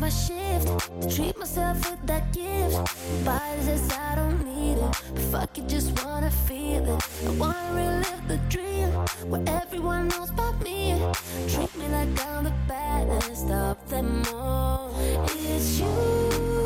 my shift to treat myself with that gift. Body says I don't need it, but fuck it, just wanna feel it. I wanna relive the dream where everyone knows about me. Treat me like I'm the baddest of them all. It's you.